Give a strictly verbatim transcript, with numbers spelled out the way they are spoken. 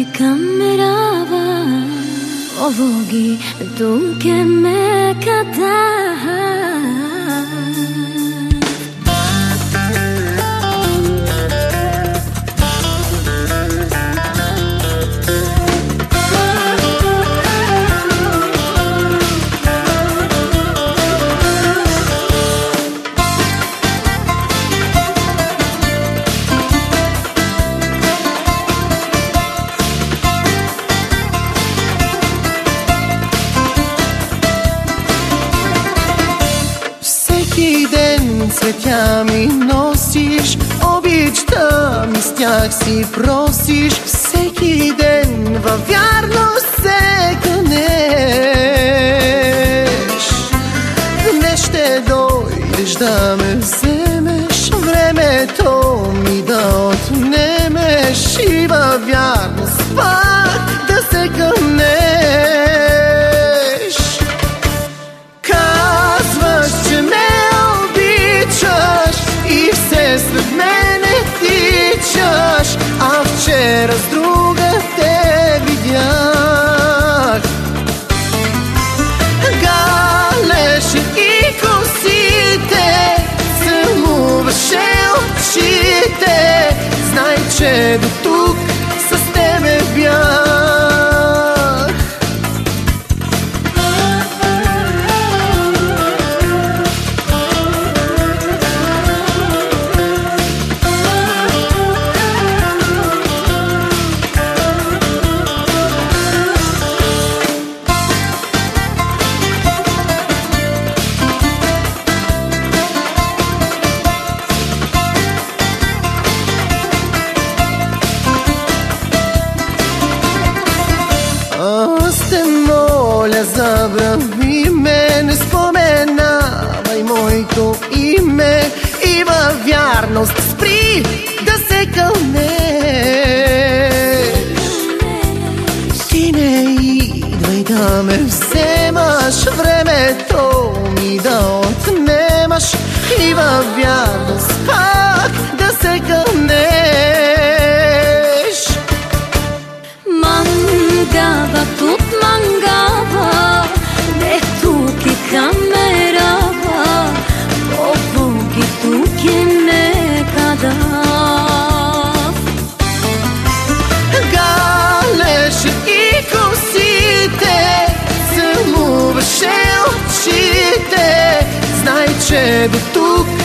камерава овоги тунке ме када. Всеки ден цветя ми носиш, обичта ми с тях си просиш. Всеки ден във вярност се кънеш. Днес ще дойдеш да ме вземеш, времето ми да отнемеш и във вярност пак да се кънеш. След мене тичаш, а вчера с друга те видях. Галеше и косите, целуваше очите. Знай, че до тук с тебе бях. Аз те моля, забрави ме, не споменавай моето име и във вярност спри да се кълнеш. Ти не идвай да ме вземаш, времето ми да отнемаш и във вярност пак да се кълнеш. Mangava, тут mangava, де тук е камерава, овоги тук е ме када. Галеше и косите, целуваше очите. Знай, че до тук